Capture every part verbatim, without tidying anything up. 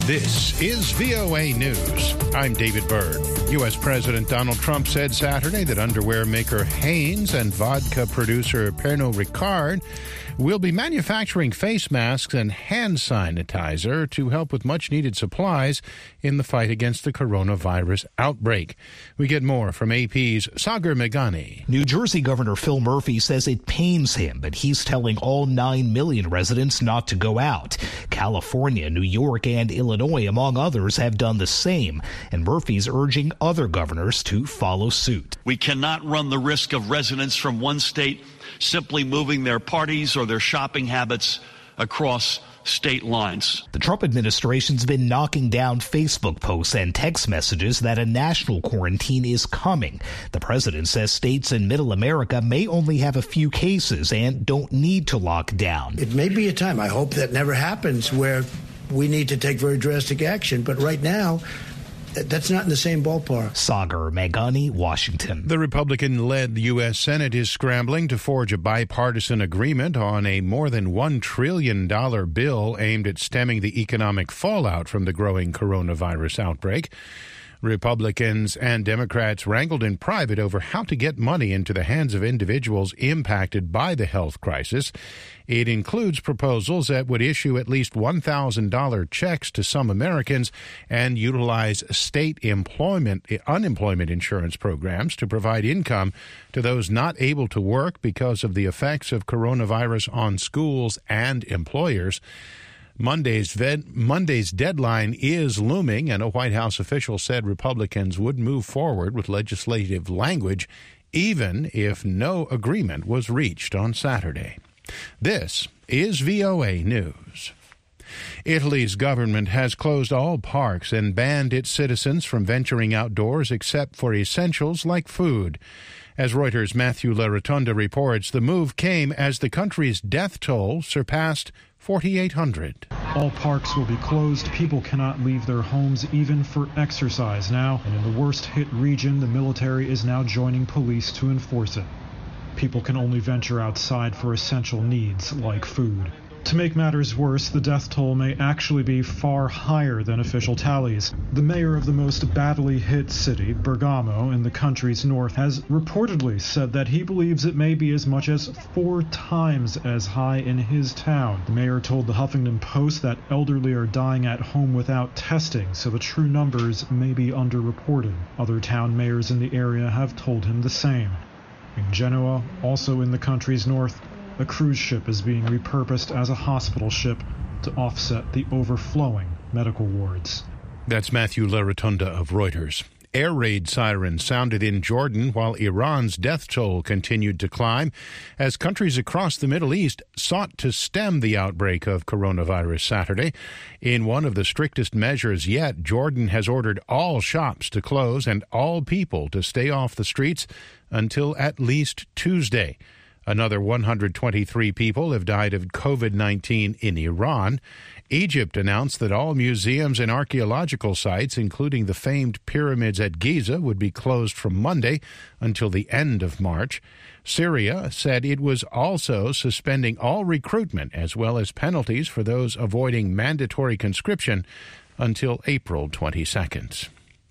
This is V O A News. I'm David Byrd. U S. President Donald Trump said Saturday that underwear maker Hanes and vodka producer Pernod Ricard will be manufacturing face masks and hand sanitizer to help with much-needed supplies in the fight against the coronavirus outbreak. We get more from A P's Sagar Meghani. New Jersey Governor Phil Murphy says it pains him, but he's telling all nine million residents not to go out. California, New York, and Illinois, among others, have done the same, and Murphy's urging other governors to follow suit. We cannot run the risk of residents from one state simply moving their parties or their shopping habits across state lines. The Trump administration's been knocking down Facebook posts and text messages that a national quarantine is coming. The president says states in middle America may only have a few cases and don't need to lock down. It may be a time, I hope that never happens, where we need to take very drastic action. But right now, that's not in the same ballpark. Sagar Meghani, Washington. The Republican-led U S. Senate is scrambling to forge a bipartisan agreement on a more than one trillion dollars bill aimed at stemming the economic fallout from the growing coronavirus outbreak. Republicans and Democrats wrangled in private over how to get money into the hands of individuals impacted by the health crisis. It includes proposals that would issue at least one thousand dollars checks to some Americans and utilize state employment, unemployment insurance programs to provide income to those not able to work because of the effects of coronavirus on schools and employers. Monday's, ved- Monday's deadline is looming, and a White House official said Republicans would move forward with legislative language even if no agreement was reached on Saturday. This is V O A News. Italy's government has closed all parks and banned its citizens from venturing outdoors except for essentials like food. As Reuters' Matthew LaRotonda reports, the move came as the country's death toll surpassed forty-eight hundred. All parks will be closed. People cannot leave their homes even for exercise now. And in the worst-hit region, the military is now joining police to enforce it. People can only venture outside for essential needs like food. To make matters worse, the death toll may actually be far higher than official tallies. The mayor of the most badly hit city, Bergamo, in the country's north, has reportedly said that he believes it may be as much as four times as high in his town. The mayor told the Huffington Post that elderly are dying at home without testing, so the true numbers may be underreported. Other town mayors in the area have told him the same. In Genoa, also in the country's north, a cruise ship is being repurposed as a hospital ship to offset the overflowing medical wards. That's Matthew LaRotonda of Reuters. Air raid sirens sounded in Jordan while Iran's death toll continued to climb as countries across the Middle East sought to stem the outbreak of coronavirus Saturday. In one of the strictest measures yet, Jordan has ordered all shops to close and all people to stay off the streets until at least Tuesday. Another one hundred twenty-three people have died of COVID nineteen in Iran. Egypt announced that all museums and archaeological sites, including the famed pyramids at Giza, would be closed from Monday until the end of March. Syria said it was also suspending all recruitment as well as penalties for those avoiding mandatory conscription until April twenty-second.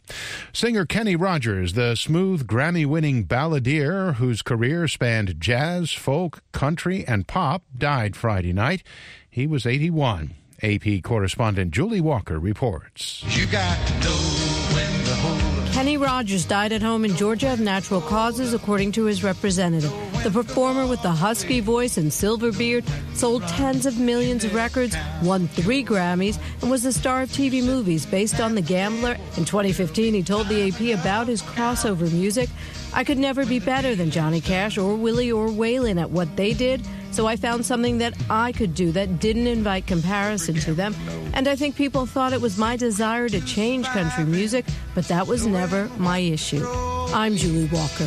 Singer Kenny Rogers, the smooth Grammy-winning balladeer whose career spanned jazz, folk, country, and pop, died Friday night. He was eighty-one. A P correspondent Julie Walker reports. You got to know when to hold up. Kenny Rogers died at home in Georgia of natural causes, according to his representative. The performer with the husky voice and silver beard sold tens of millions of records, won three Grammys, and was the star of T V movies based on The Gambler. In twenty fifteen, he told the A P about his crossover music. I could never be better than Johnny Cash or Willie or Waylon at what they did, so I found something that I could do that didn't invite comparison to them. And I think people thought it was my desire to change country music, but that was never my issue. I'm Julie Walker.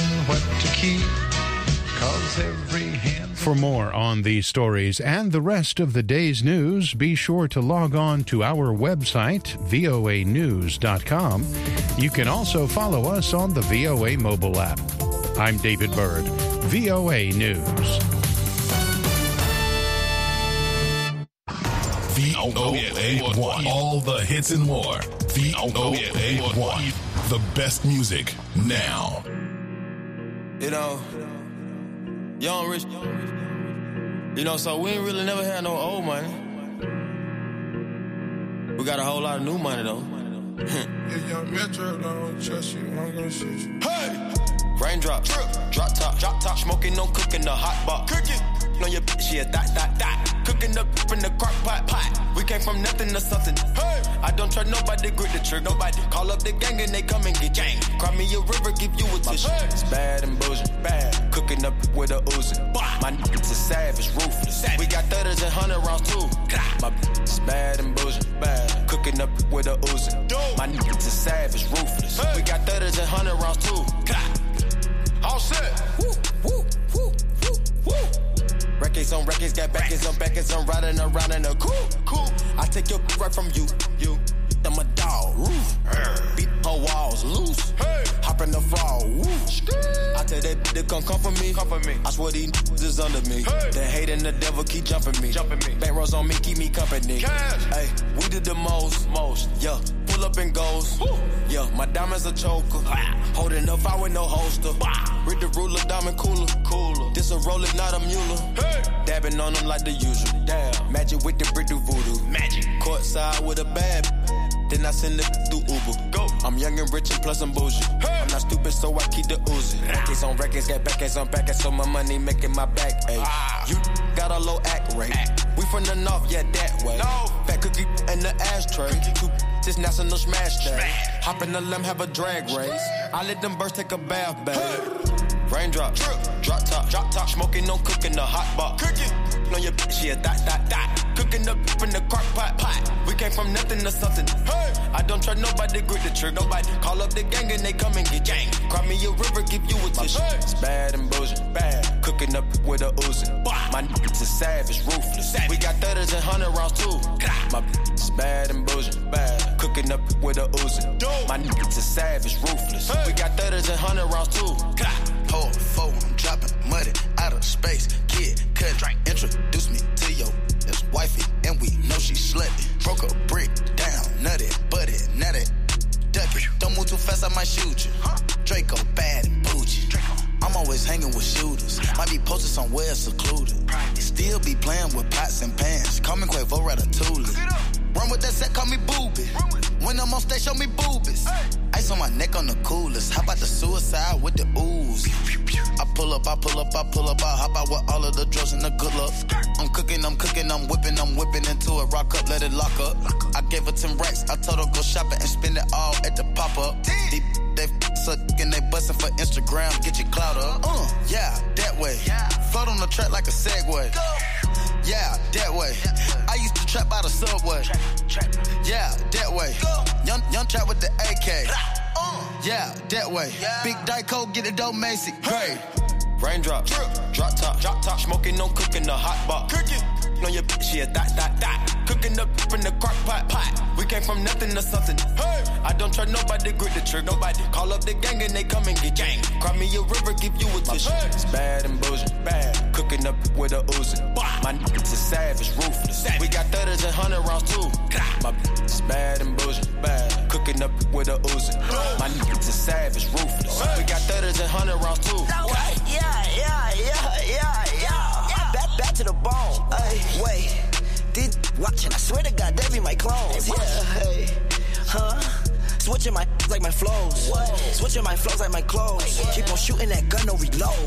For more on these stories and the rest of the day's news, be sure to log on to our website, V O A news dot com. You can also follow us on the V O A mobile app. I'm David Byrd, V O A News. V O A one. All the hits and more. V O A one. The best music now. You know, young rich. You know, so we ain't really never had no old money. We got a whole lot of new money though. Yeah, young Metro don't trust you, I'm gonna shoot you. Hey! Raindrop, drip, drop top, drop top, smoking, no cooking, the hot pot. Cooking, on your bitch, yeah, that, that, that. Cooking up in the crock pot, pot. We came from nothing to something. Hey! I don't trust nobody, grip the trick, nobody. Call up the gang and they come and get gang. Cry me a river, give you a tissue. Hey. It's bad and bullshit, bad. Cooking up with a Uzi. My niggas is savage, ruthless. Savage. We got thirties and hundred rounds too. My bitch is bad and bullshit, bad. Cooking up with a Uzi. My niggas is savage, ruthless. Hey. We got thirties and hundred rounds too. All set. Woo, woo, woo, woo, woo. Records on records, got backers on backers. I'm riding around in a cool, cool. I take your right from you, you. I'm a dog, roof. Beat her walls loose. Hey. Hop in the fall, woo. I tell that bitch to come come for me, come for me. I swear these niggas is under me. Hey. The hate and the devil keep jumping me, jumping me. Back rows on me, keep me company. Hey, we did the most, most, yeah. Pull up and goes, woo. Yeah. My diamonds a choker, wow. Holding up, I with no holster. Wow. Read the ruler, diamond cooler, cooler. This a roller, not a mule. Hey. Dabbing on them like the usual. Damn. Magic with the brick do voodoo. Magic. Courtside with a bad. Then I send it through Uber. Go. I'm young and rich and plus I'm bougie. Hey. I'm not stupid, so I keep the Uzi. Records on records, got backers on backers, so my money making my back ache. Ah. You got a low act rate. Act. We from the north, yeah, that way. No. Fat cookie in the ashtray. Cookie. This national smash day. Smash. Hop in the limb, have a drag race. I let them birds take a bath, babe. Hey. Raindrop, drip, drop top, drop top, smoking, no cooking, the hot pot. Cooking. On your bitch, yeah, that, that, that. Cooking up in the crock pot, pot. We came from nothing to something. Hey. I don't trust nobody, grip the trick, nobody. Call up the gang and they come and get gang. Cry me a river, give you a tissue. Hey. It's bad and bullshit, bad. Cooking up with a Uzi. My niggas is savage, ruthless. Savage. We got thirties and hundred rounds too. My bitch is bad and bullshit, bad. Cooking up with a Uzi. My niggas is savage, ruthless. Hey. We got thirties and hundred rounds too. Hold four, I'm dropping money out of space. Kid, cut, introduce me to your ex-wifey, and we know she slutty. Broke a brick down, nutty, butty, nutty, ducky. Don't move too fast, I might shoot you. Draco bad and bougie. I'm always hanging with shooters. Might be posted somewhere secluded. Still be playing with pots and pans. Call me Quavo Ratatouille. Run with that set, call me Booby. When I'm on stage, show me boobies. Ice on my neck on the coolest. How about the suicide with the ooze? I pull up, I pull up, I pull up, I hop out with all of the drugs and the good luck. I'm cooking, I'm cooking, I'm whipping, I'm whipping into it. Rock up, let it lock up. I gave her ten racks, I told her go shopping and spend it all at the pop-up. They, they sucking, they busting for Instagram, get your clout up. Uh, yeah, that way. Float on the track like a Segway. Yeah, that way. I used to trap out of Subway. Yeah, that way. Young, young trap with the A K. Yeah, that way. Big Dyco, get it dope, Macy. Great. Raindrop, drip, drop top, drop top, smoking, no cooking, the hot pot. Cooking. On your bitch, yeah, that, that, that. Cooking up in the crock pot, pot. We came from nothing to something. Hey. I don't trust nobody, grip the trick, nobody. Call up the gang and they come and get gang. Cry me a river, give you a tissue. Hey. It's bad and bullshit, bad. Cooking up with a Uzi. My niggas is savage, ruthless. Savage. We got thirties and hundred rounds too. My bitch is bad and bullshit, bad. Cooking up with a Uzi. My niggas is savage, ruthless. Hey. We got thirties and hundred rounds too. Yeah, yeah, yeah, yeah, yeah. Back, back to the bone. Ay, wait, this watching, I swear to God, they be my clones. Yeah, hey, huh? Switching my like my flows. Whoa. Switching my flows like my clothes. Yeah. Keep on shooting that gun, no reload.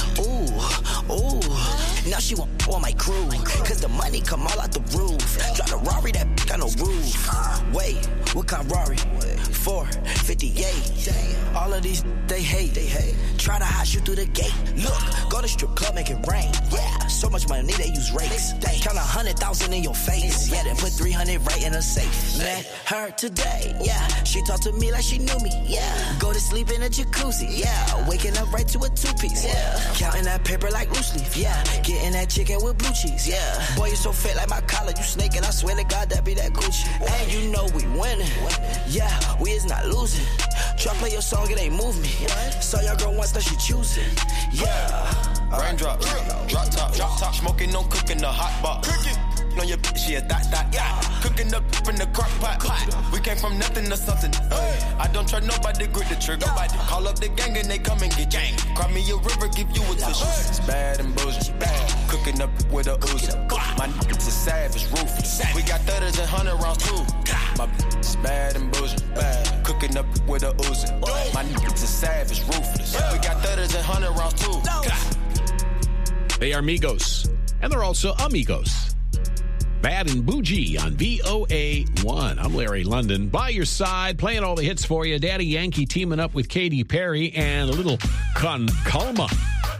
Ooh, ooh. Now she want on my crew. Cause the money come all out the roof. Drive the Rari, that bitch got no roof. Wait, what kind of Rari? four fifty-eight. All of these, they hate. They hate. Try to hide you through the gate. Look, go to strip club, make it rain. Yeah, so much money, they use rakes. Count a hundred thousand in your face. Yeah, then put three hundred right in a safe. Met her today, yeah. She talked to me like she knew me, yeah. Go to sleep in a jacuzzi, yeah. Waking up right to a two-piece, yeah. Counting that paper like loose leaf, yeah. Getting that chicken with blue cheese, yeah. Boy, you so fat like my collar, you snaking. I swear to God, that be that Gucci. And you know we winning, yeah. We is not losing. Try play your song, it ain't move me. Saw your girl once, now she choosing, yeah. Raindrop, drop top, drop top, smoking, no cooking, the hot pot. Cooking. on your bitch, yeah, that, that, yeah. Cooking up in the crock pot, pot. We came from nothing to something. Hey. I don't try nobody, grip the trigger. Nobody. Call up the gang and they come and get gang. Cry me a river, give you a tissue. It's bad and bullshit. Bad. Cooking up with a Uzi. My niggas is savage, ruthless. We got thudders and hundred rounds too. My bitch is bad and bullshit. Bad. Cooking up with a Uzi. My niggas is savage, ruthless. We got thudders and hundred rounds too. They are Migos, and they're also amigos. Bad and Bougie on V O A one. I'm Larry London. By your side, playing all the hits for you. Daddy Yankee teaming up with Katy Perry and a little Con Calma.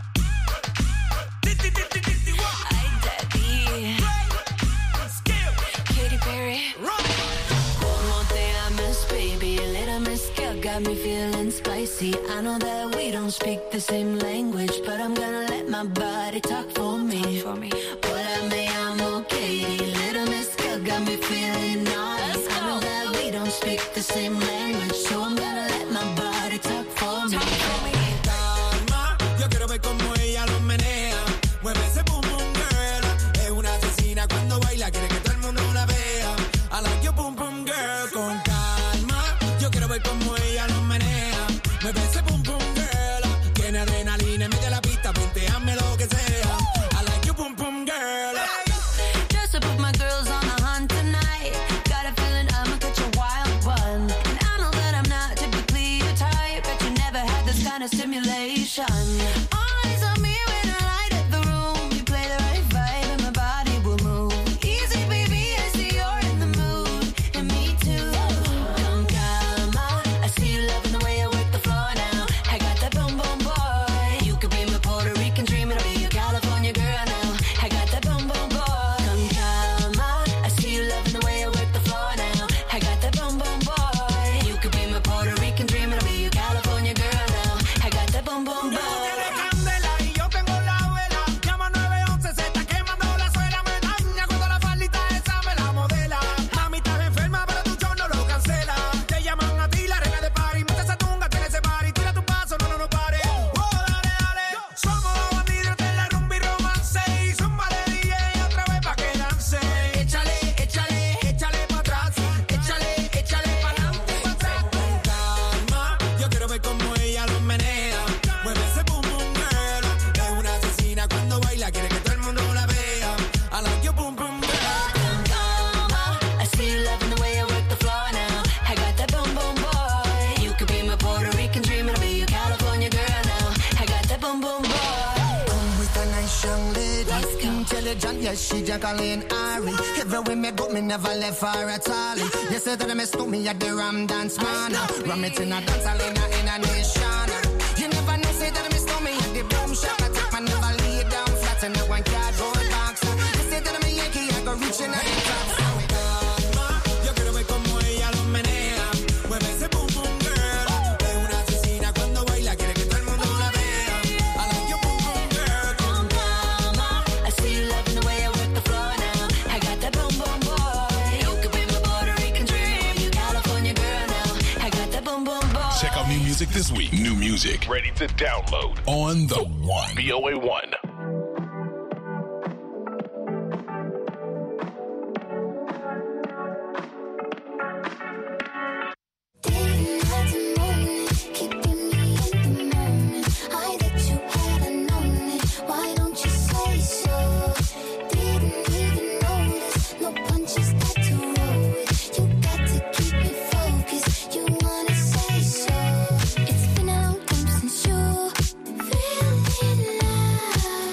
Katy Perry. One more thing I miss, baby. A little Miss Girl got me feeling spicy. I know that we don't speak the same language, but I'm gonna let my body talk for me. For me. Hola, me llamo Katy. Little Miss Girl got me feeling naughty. I know that we don't speak the same language, so I'm gonna let my body talk for me. Calma, yo quiero ver cómo ella lo menea. Mueve ese boom boom girl. Es una asesina cuando baila, quiere que todo el mundo la vea. I like your boom boom girl. Con calma, yo quiero ver cómo ella lo menea. Mueve ese boom boom girl. Tiene adrenalina en medio de la pista, venteame lo que sea. I like your boom boom girl. Just to put my girls on the hunt tonight. Got a feeling I'ma catch a wild one. And I know that I'm not typically your type, but you never had this kind of stimulation. Eyes on me when I light up the room. You play the right vibe and my body will move. Easy, baby, I see you're in the mood. And me too. Con calma, I see you loving the way I work the floor now. I got that boom boom boy. You could be my Puerto Rican dream, and I'll be your California girl now. I got that boom boom boy. Con calma, I see you loving the way I work the floor now. I got that boom boom boy. You could be my Puerto Rican dream, and I'll be your California girl now. I got that boom boom boy. Candela y yo tengo la vela. Llama nueve once, se está quemando la suela. Me daña cuando la faldita esa me la modela. Mami, estás enferma, pero tu show no lo cancela. Te llaman a ti, la reina de party. Mete esa tunga, tiene ese party. Tira tu paso, no, no, no pare. Oh, dale, dale. Somos los bandidos de la rumba y romance. Y zúmbale, D J, otra vez pa' que dance. Échale, échale, échale pa' atrás. Échale, échale pa' adelante, pa' atrás. Con calma, yo quiero ver cómo ella lo menea. Mueve ese boom boom girl. Es una asesina cuando baila, quiere que todo el mundo la vea. I like your boom boom girl. Con calma, I see you loving the way I work the floor now. I got that boom boom boy. You could be my Puerto Rican dream, and I'll be your California girl now. I got that boom boom boy. Come with a nice young lady. Let's go. Intelligent, yes, she Jacqueline Ari. Everywhere me go, me never left her at all. You said that I mistook me at the Ram Dance Man. Ram it in a dance hall in a, in a nation. You never know, say that I mistook me at the boom shop. I take my never lay down flat in a one cardboard box. You said that I'm a Yankee, I go reaching out the top. Calma, yo quiero ver cómo ella lo menea. Mueve ese boom boom girl. Es una asesina cuando baila, quiere que todo el mundo la vea. I like your boom boom girl. Con calma, I see you loving the way I work the floor now. I got that boom boom boy. You could be my Puerto Rican dream, you California girl now. I got that boom boom boy. Check out new music this week. New music ready to download on the one. V O A one. Why don't you say so? Didn't even notice. No punches got to roll with. You got to keep me focused. You wanna say so? It's been a long time since you feeling love.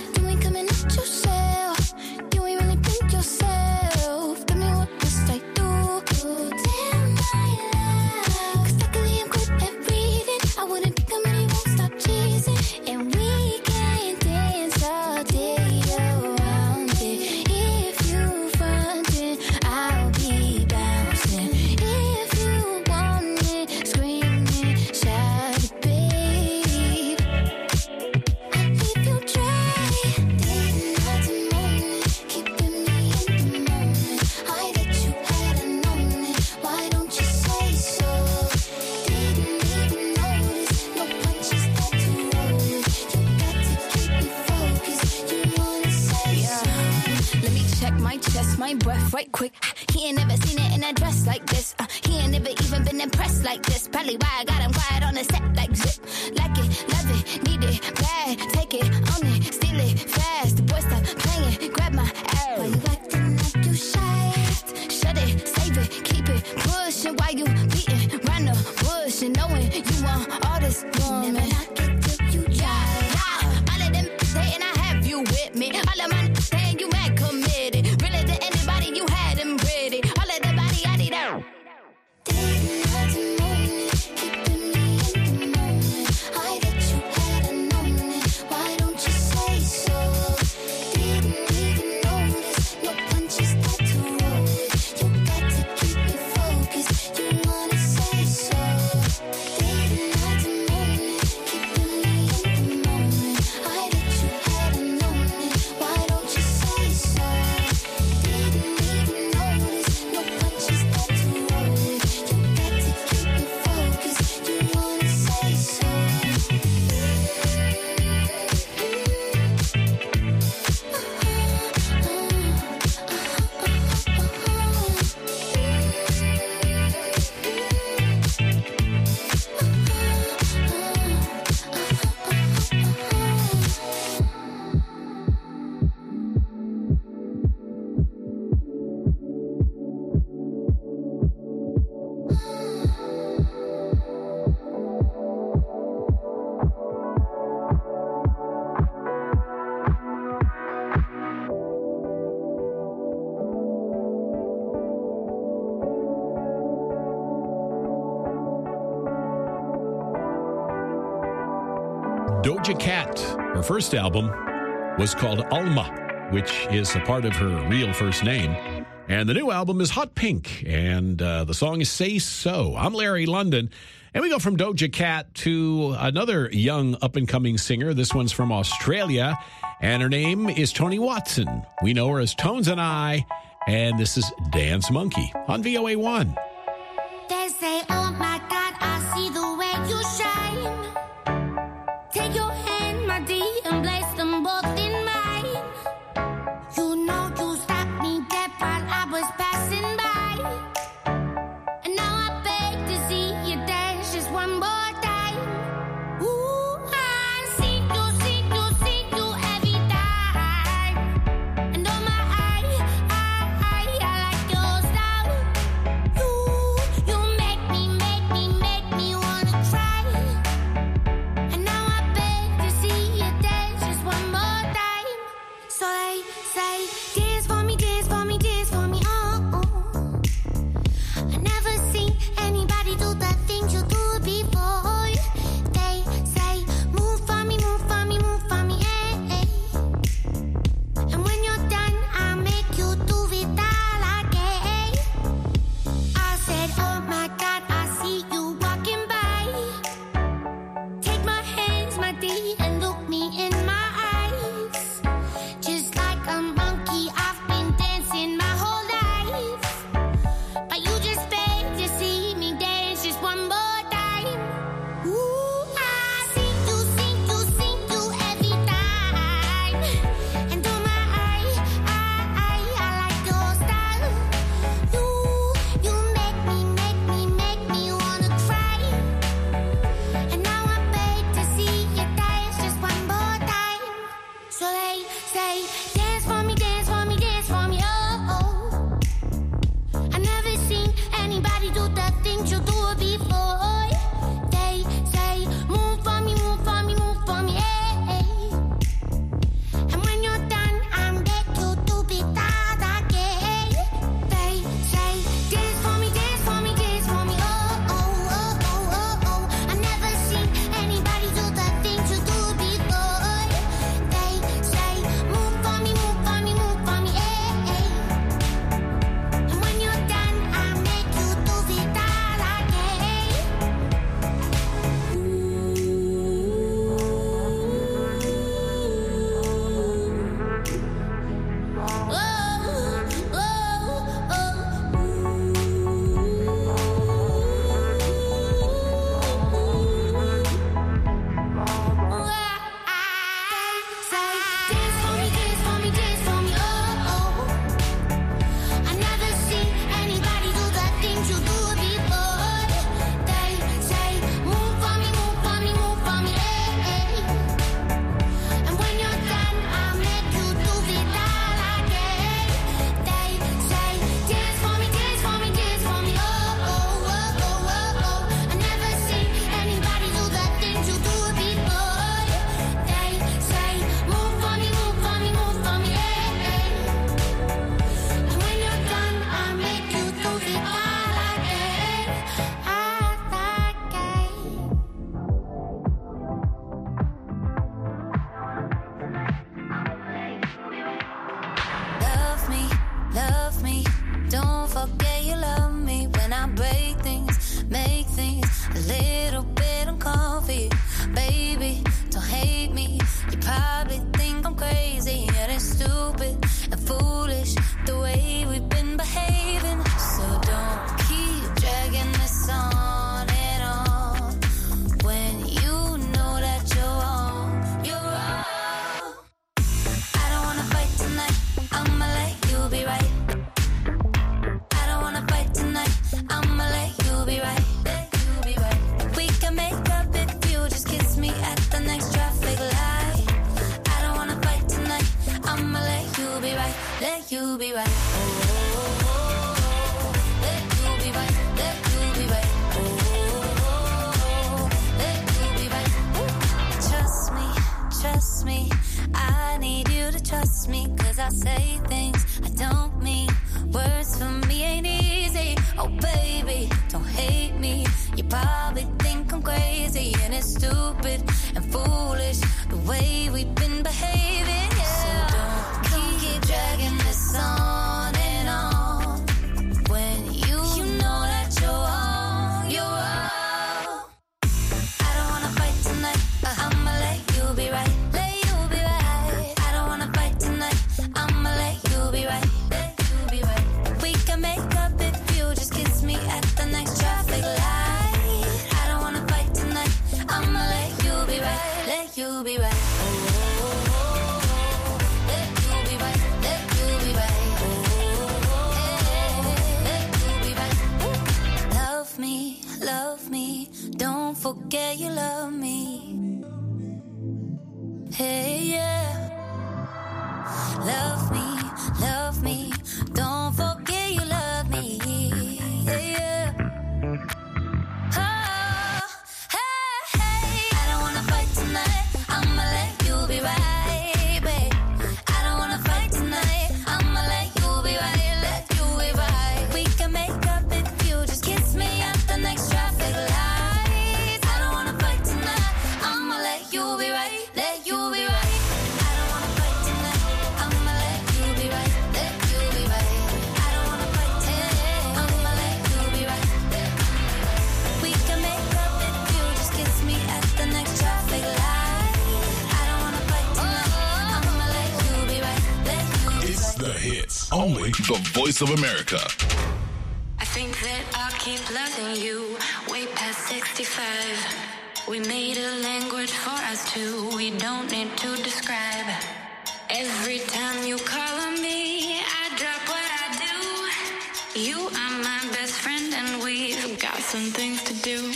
off right quick. He ain't never seen it in a dress like this. Uh, he ain't never even been impressed like this. Probably why I got him quiet on the set like zip. Like it, love it, need it, bad. Take it, own it, steal it, fast. The boy stop playing, grab my ass. Why you acting like you shy? Shut it, save it, keep it pushing. Why you beating round the bush and knowing you want all this woman? Never knock it till you try. All of them saying I have you with me. All of my saying you mad committed. Really to anybody you had them pretty. All of the body I need out. Didn't have to know me, keeping me in the moment. I bet you hadn't known it. Why don't you say so? Didn't even notice. No punches got to roll it. You got to keep me focused. You wanna say so? Didn't have to know me, keeping me in the moment. I bet you hadn't known it. Why don't you say so? Didn't even notice. No punches got to roll it. You got to keep me focused. You wanna say so? Doja Cat, her first album was called Alma, which is a part of her real first name. And the new album is Hot Pink, and uh, the song is Say So. I'm Larry London, and we go from Doja Cat to another young up-and-coming singer. This one's from Australia, and her name is Toni Watson. We know her as Tones and I, and this is Dance Monkey on V O A one. They say, oh my God, I see the way you shine. Take your hand, my dear, and place them both in mine. You know you stopped me dead while I was passing by. And now I beg to see you dance just one more time. Ooh, I see you, see you, see you every time. And oh my, I, I, I, I like your style. You, you make me, make me, make me wanna try. And now I beg to see you dance just one more time. So they say, dance for me, dance for me, dance for me, oh, oh. I never seen anybody do the things you do before. They say, move for me, move for me, move for me, eh, eh. And when you're done, I'll make you do it all again. I said, oh my God, I see you walking by. Take my hands, my dear, and look me in my eyes. Just like a monkey, I've been dancing my whole life. But you just beg to see me dance just one more time. Ooh, I see you, see you, see you every time. And oh my, I, I, I, I like your style. You, you make me, make probably think I'm crazy and it's stupid and foolish the way we've been behaving. Yeah. So don't, don't keep dragging this on and on when you, you know that you're wrong, you're wrong. I don't wanna fight tonight, uh, I'ma let you be right, let you be right. I don't wanna fight tonight, I'ma let you be right, let you be right. We can make up if you just kiss me at the next traffic light. I don't wanna fight tonight, I'ma let you be right, let you be right. Oh, oh, oh, oh. Let you be right, let you be right. Oh, oh, oh, let you be right. Love me, love me, don't forget you love me. Hey, yeah. Love me, love me, don't forget you love me. Yeah, yeah. Oh, hey, hey. I don't wanna fight tonight, I'ma let you be right, babe. I don't wanna fight tonight, I'ma let you be right, let you be right. We can make up if you just kiss me at the next traffic light. I don't wanna fight tonight, I'ma let you be right, let you be right. I don't wanna fight tonight, I'ma let you be right, let you be right. I don't wanna fight tonight, I'ma let you be right, let you be right. We can make up if you just kiss me at the next traffic light. I don't wanna fight tonight, I'ma let you be right, let you be right. It's the hits. Only the Voice of America. I think that I'll keep loving you way past sixty-five. We made a language for us two, we don't need to describe. Every time you call on me, I drop what I do. You are my best friend and we've got some things to do.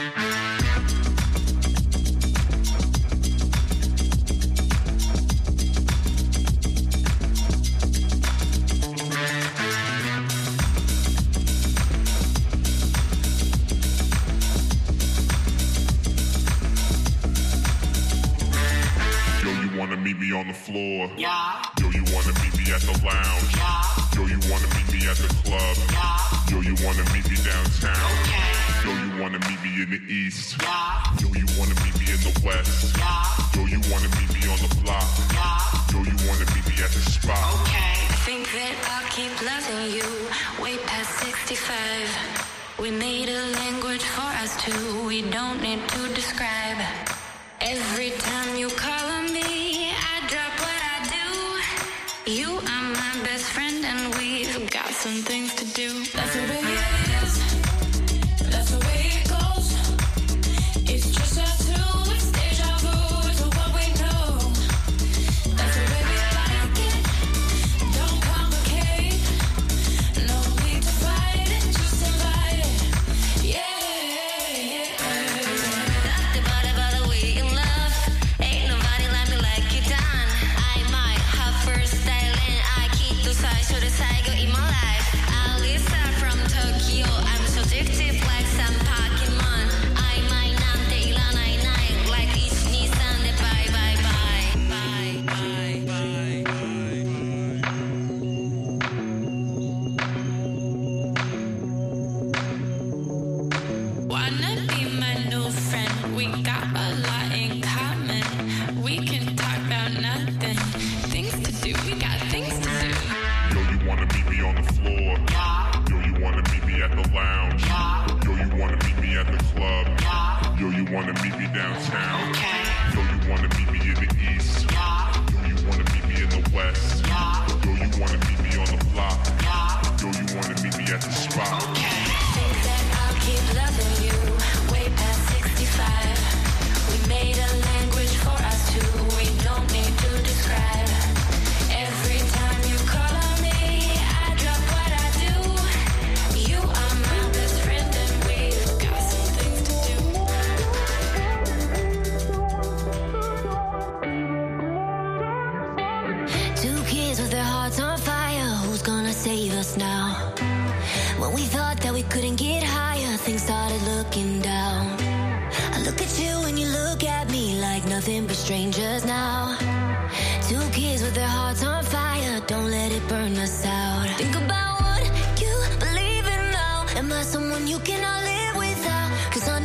Yo, you wanna meet me on the floor? Yeah. Yo, you wanna meet me at the lounge? Yeah. Yo, you wanna meet me at the club? Yeah. Yo, you wanna meet me downtown? Okay. Yo, you wanna meet me in the east? Yeah. Yo, you wanna meet me in the west? Yeah. Yo, you wanna meet me on the block? Yeah. Yo, you wanna meet me at the spot? Okay. I think that I'll keep loving you way past sixty-five. We made a language for us two, we don't need to describe. Every time you call on me, I drop what I do. You are my best friend and we've got some things to do. That's the way it is. That's the way it goes. It's just us two. It's deja vu to what we know. That's the way we like it. Don't complicate. No need to fight it. Just invite it. Yeah, yeah. Nothing but about the way you love. Ain't nobody like me like you done. I might have first style and I keep the size to the side in my life. Alisa from Tokyo. I'm so addictive like some Pokemon. I might not take la night night like each Nissan. Bye bye bye. Bye bye bye. Wanna be my new friend? We got a lot in common. We can talk about nothing. Things to do, we got things to do. Yo, you wanna meet me on the floor? Yeah. Yo, you wanna meet me at the lounge? Yeah. Yo, you wanna meet me at the club? Yeah. Yo, you wanna meet me downtown? Okay. Yo, you wanna meet me in the east? Yeah. Yo, you wanna meet me in the west? Yeah. Yo, you wanna meet me on the block? Yeah. Yo, you wanna meet me at the spot? Okay. Think that I'll keep loving you way past sixty-five. We made a language for us two, we don't need to describe. Every time you call on me, I drop what I do. You are my best friend and we've got some things to do. Two kids with their hearts on fire, who's gonna save us now? When we thought that we couldn't get higher, things started looking down. I look at you and you look at me like nothing but strangers now. Two kids with their hearts on fire, don't let it burn us out. Think about what you believe in now. Am I someone you cannot live without? 'Cause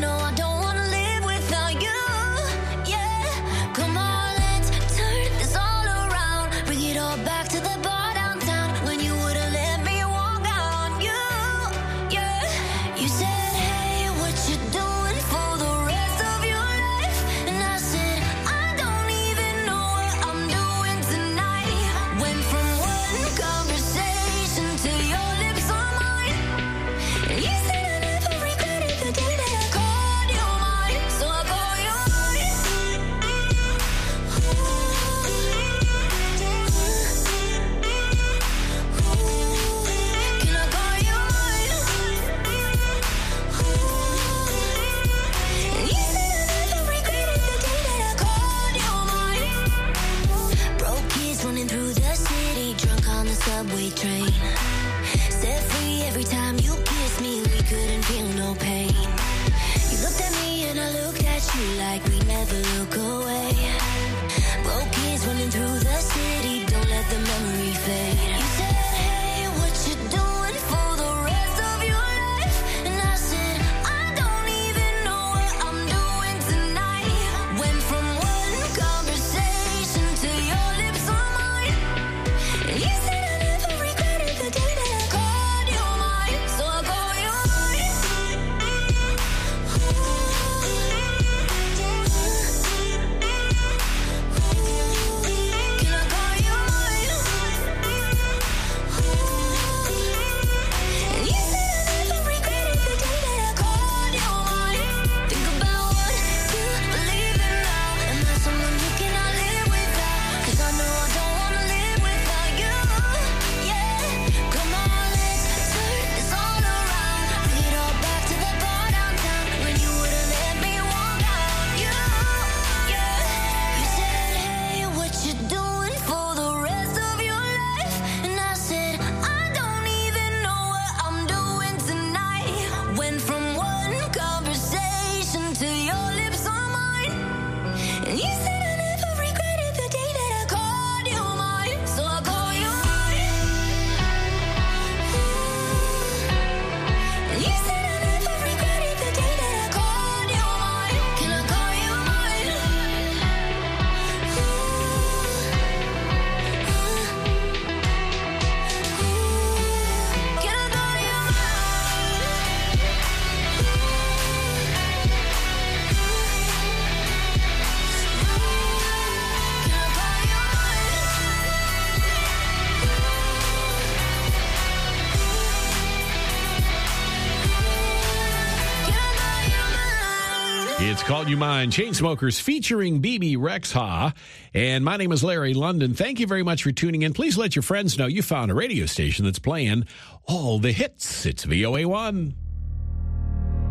It's Call You Mine, Chainsmokers featuring B B Rexha. And my name is Larry London. Thank you very much for tuning in. Please let your friends know you found a radio station that's playing all the hits. It's V O A one.